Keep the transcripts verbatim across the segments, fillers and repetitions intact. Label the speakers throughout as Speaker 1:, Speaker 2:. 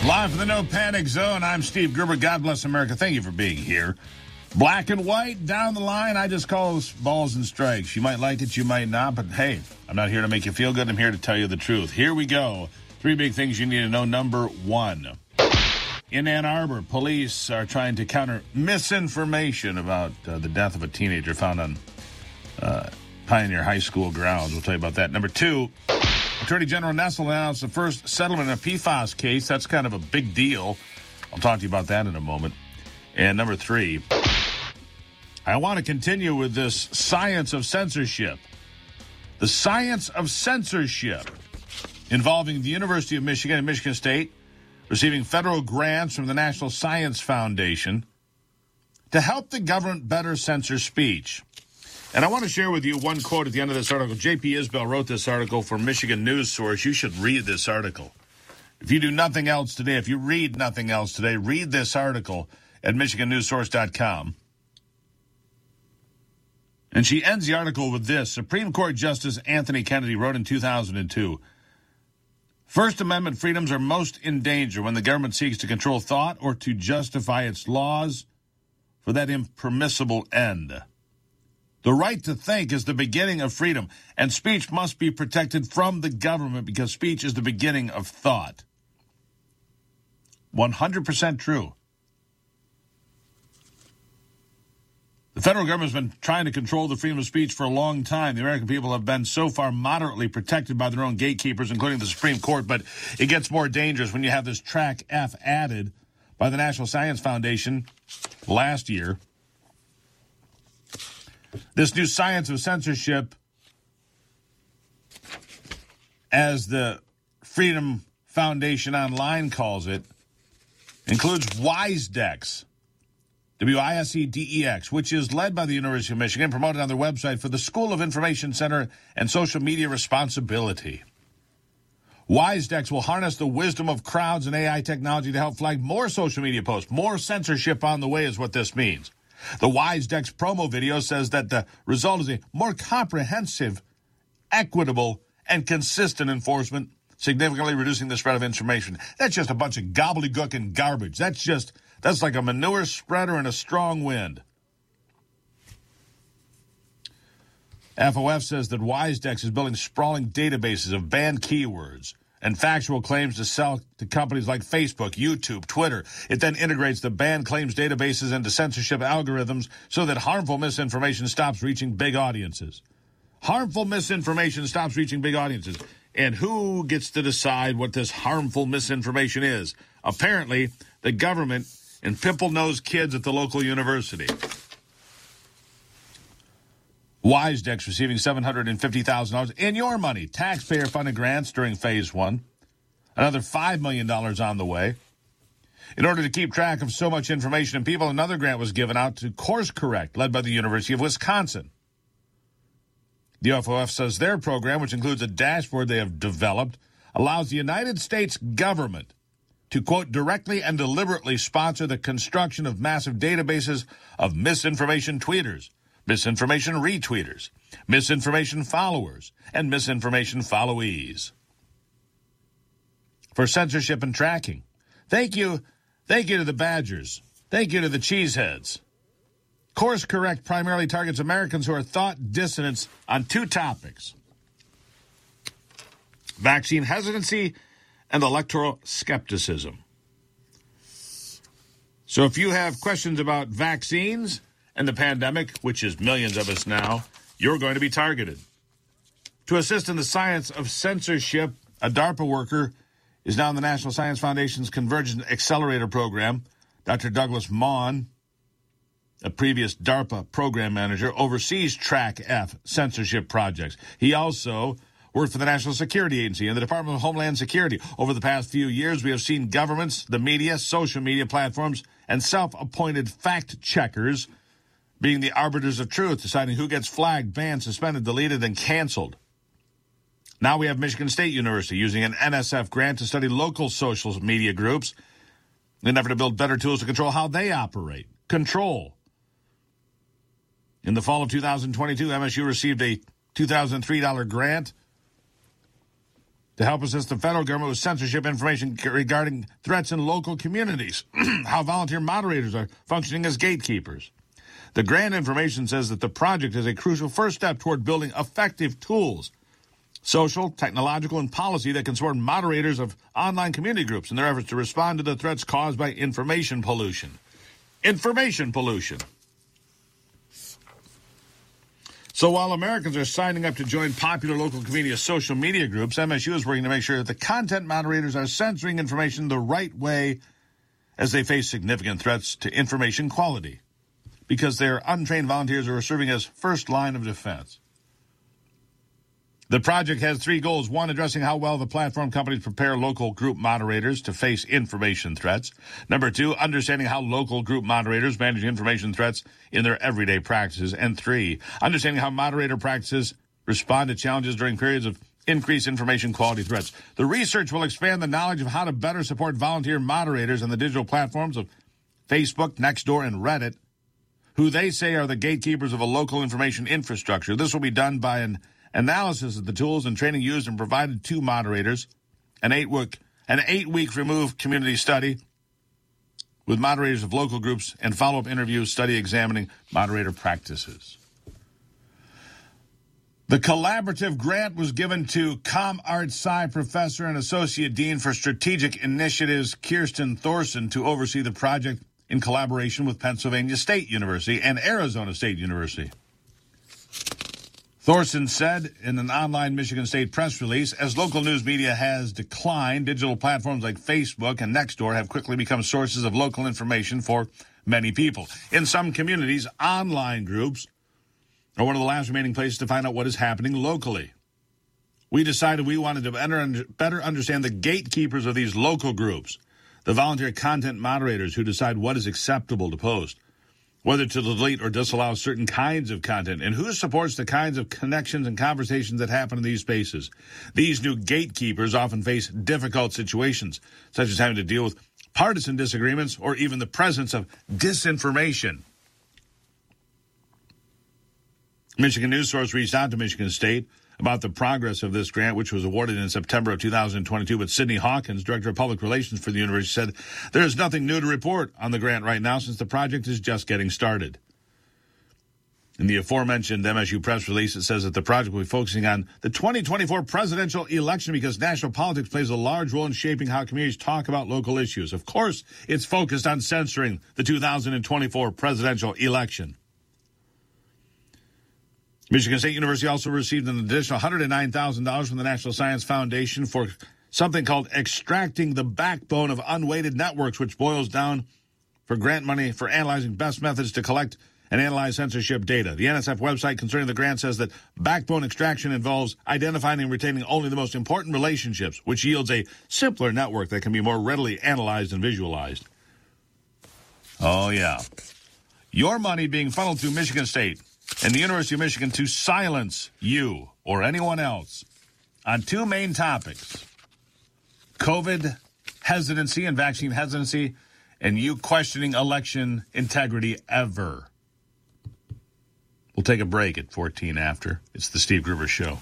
Speaker 1: Live from the No Panic Zone, I'm Steve Gerber. God bless America. Thank you for being here. Black and white, down the line, I just call those balls and strikes. You might like it, you might not, but hey, I'm not here to make you feel good. I'm here to tell you the truth. Here we go. Three big things you need to know. Number one, in Ann Arbor, police are trying to counter misinformation about uh, the death of a teenager found on uh, Pioneer High School grounds. We'll tell you about that. Number two, Attorney General Nessel announced the first settlement in a P FAS case. That's kind of a big deal. I'll talk to you about that in a moment. And number three, I want to continue with this science of censorship. The science of censorship involving the University of Michigan and Michigan State receiving federal grants from the National Science Foundation to help the government better censor speech. And I want to share with you one quote at the end of this article. J P Isbell wrote this article for Michigan News Source. You should read this article. If you do nothing else today, if you read nothing else today, read this article at Michigan News Source dot com. And she ends the article with this. Supreme Court Justice Anthony Kennedy wrote in two thousand two, First Amendment freedoms are most in danger when the government seeks to control thought or to justify its laws for that impermissible end. The right to think is the beginning of freedom, and speech must be protected from the government because speech is the beginning of thought. one hundred percent true. The federal government has been trying to control the freedom of speech for a long time. The American people have been so far moderately protected by their own gatekeepers, including the Supreme Court, but it gets more dangerous when you have this Track F added by the National Science Foundation last year. This new science of censorship, as the Freedom Foundation Online calls it, includes WISEDEX, W I S E D E X, which is led by the University of Michigan, promoted on their website for the School of Information Center and Social Media Responsibility. WISEDEX will harness the wisdom of crowds and A I technology to help flag more social media posts. More censorship on the way is what this means. The WISEDEX promo video says that the result is a more comprehensive, equitable, and consistent enforcement, significantly reducing the spread of information. That's just a bunch of gobbledygook and garbage. That's just, that's like a manure spreader in a strong wind. F O F says that WISEDEX is building sprawling databases of banned keywords and factual claims to sell to companies like Facebook, YouTube, Twitter. It then integrates the banned claims databases into censorship algorithms so that harmful misinformation stops reaching big audiences. Harmful misinformation stops reaching big audiences. And who gets to decide what this harmful misinformation is? Apparently, the government and pimple-nosed kids at the local university. WISEDEX receiving seven hundred fifty thousand dollars in your money, taxpayer-funded grants during phase one. Another five million dollars on the way. In order to keep track of so much information and people, another grant was given out to Course Correct, led by the University of Wisconsin. The F O F says their program, which includes a dashboard they have developed, allows the United States government to, quote, directly and deliberately sponsor the construction of massive databases of misinformation tweeters, misinformation retweeters, misinformation followers, and misinformation followees. For censorship and tracking. Thank you. Thank you to the Badgers. Thank you to the Cheeseheads. Course Correct primarily targets Americans who are thought dissidents on two topics: vaccine hesitancy and electoral skepticism. So if you have questions about vaccines and the pandemic, which is millions of us now, you're going to be targeted. To assist in the science of censorship, a DARPA worker is now in the National Science Foundation's Convergence Accelerator program. Doctor Douglas Maughan, a previous DARPA program manager, oversees Track F censorship projects. He also worked for the National Security Agency and the Department of Homeland Security. Over the past few years, we have seen governments, the media, social media platforms, and self-appointed fact-checkers being the arbiters of truth, deciding who gets flagged, banned, suspended, deleted, and canceled. Now we have Michigan State University using an N S F grant to study local social media groups in an effort to build better tools to control how they operate. Control. In the fall of two thousand twenty-two, M S U received a two thousand three dollars grant to help assist the federal government with censorship information regarding threats in local communities, how volunteer moderators are functioning as gatekeepers. The grant information says that the project is a crucial first step toward building effective tools, social, technological, and policy that can support moderators of online community groups in their efforts to respond to the threats caused by information pollution. Information pollution. So while Americans are signing up to join popular local community social media groups, M S U is working to make sure that the content moderators are censoring information the right way as they face significant threats to information quality, because they are untrained volunteers who are serving as first line of defense. The project has three goals. One, addressing how well the platform companies prepare local group moderators to face information threats. Number two, understanding how local group moderators manage information threats in their everyday practices. And three, understanding how moderator practices respond to challenges during periods of increased information quality threats. The research will expand the knowledge of how to better support volunteer moderators on the digital platforms of Facebook, Nextdoor, and Reddit, who they say are the gatekeepers of a local information infrastructure. This will be done by an analysis of the tools and training used and provided to moderators, an eight-week an eight-week removed community study with moderators of local groups, and follow-up interviews, study examining moderator practices. The collaborative grant was given to ComArt Sci Professor and Associate Dean for Strategic Initiatives Kirsten Thorson to oversee the project in collaboration with Pennsylvania State University and Arizona State University. Thorson said in an online Michigan State press release, as local news media has declined, digital platforms like Facebook and Nextdoor have quickly become sources of local information for many people. In some communities, online groups are one of the last remaining places to find out what is happening locally. We decided we wanted to better, better understand the gatekeepers of these local groups, the volunteer content moderators who decide what is acceptable to post, whether to delete or disallow certain kinds of content, and who supports the kinds of connections and conversations that happen in these spaces. These new gatekeepers often face difficult situations, such as having to deal with partisan disagreements or even the presence of disinformation. Michigan News Source reached out to Michigan State about the progress of this grant, which was awarded in September of two thousand twenty-two, but Sydney Hawkins, Director of Public Relations for the university, said there is nothing new to report on the grant right now since the project is just getting started. In the aforementioned M S U press release, it says that the project will be focusing on the twenty twenty-four presidential election because national politics plays a large role in shaping how communities talk about local issues. Of course, it's focused on censoring the two thousand twenty-four presidential election. Michigan State University also received an additional one hundred nine thousand dollars from the National Science Foundation for something called Extracting the Backbone of Unweighted Networks, which boils down for grant money for analyzing best methods to collect and analyze censorship data. The N S F website concerning the grant says that backbone extraction involves identifying and retaining only the most important relationships, which yields a simpler network that can be more readily analyzed and visualized. Oh, yeah. Your money being funneled through Michigan State and the University of Michigan to silence you or anyone else on two main topics: COVID hesitancy and vaccine hesitancy, and you questioning election integrity ever. We'll take a break at fourteen after. It's the Steve Gruber Show.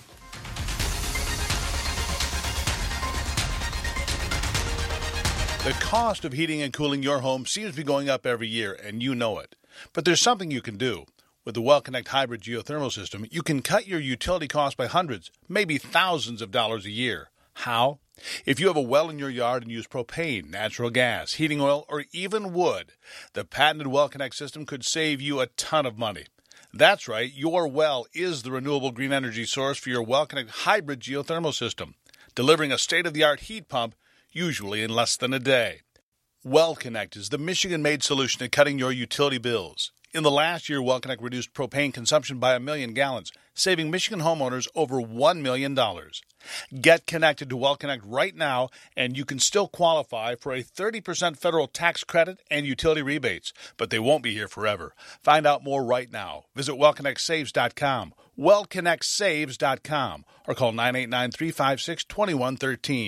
Speaker 2: The cost of heating and cooling your home seems to be going up every year, and you know it. But there's something you can do. With the WellConnect Hybrid Geothermal System, you can cut your utility costs by hundreds, maybe thousands of dollars a year. How? If you have a well in your yard and use propane, natural gas, heating oil, or even wood, the patented WellConnect system could save you a ton of money. That's right, your well is the renewable green energy source for your WellConnect Hybrid Geothermal System, delivering a state-of-the-art heat pump, usually in less than a day. WellConnect is the Michigan-made solution to cutting your utility bills. In the last year, WellConnect reduced propane consumption by a million gallons, saving Michigan homeowners over one million dollars. Get connected to WellConnect right now, and you can still qualify for a thirty percent federal tax credit and utility rebates, but they won't be here forever. Find out more right now. Visit well connect saves dot com, well connect saves dot com, or call nine eight nine, three five six, two one one three.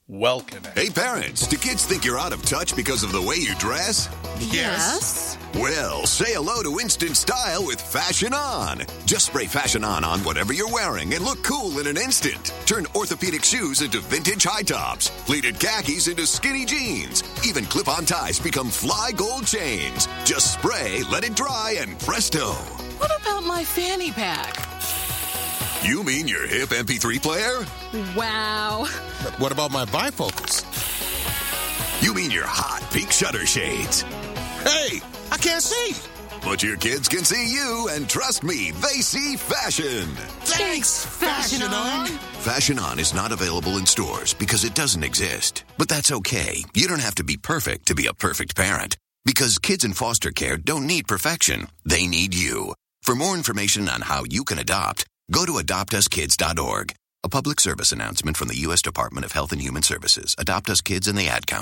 Speaker 2: WellConnect.
Speaker 3: Hey, parents, do kids think you're out of touch because of the way you dress?
Speaker 4: Yes.
Speaker 3: Well, say hello to instant style with Fashion On. Just spray Fashion On on whatever you're wearing and look cool in an instant. Turn orthopedic shoes into vintage high tops, pleated khakis into skinny jeans. Even clip-on ties become fly gold chains. Just spray, let it dry, and presto.
Speaker 4: What about my fanny pack?
Speaker 3: You mean your hip M P three player?
Speaker 4: Wow.
Speaker 5: What about my bifocals?
Speaker 3: You mean your hot pink shutter shades?
Speaker 5: Hey, I can't see.
Speaker 3: But your kids can see you, and trust me, they see fashion.
Speaker 4: Thanks, Fashion On.
Speaker 3: Fashion On is not available in stores because it doesn't exist. But that's okay. You don't have to be perfect to be a perfect parent. Because kids in foster care don't need perfection. They need you. For more information on how you can adopt, go to adopt us kids dot org. A public service announcement from the U S Department of Health and Human Services. Adopt Us Kids and the Ad Council.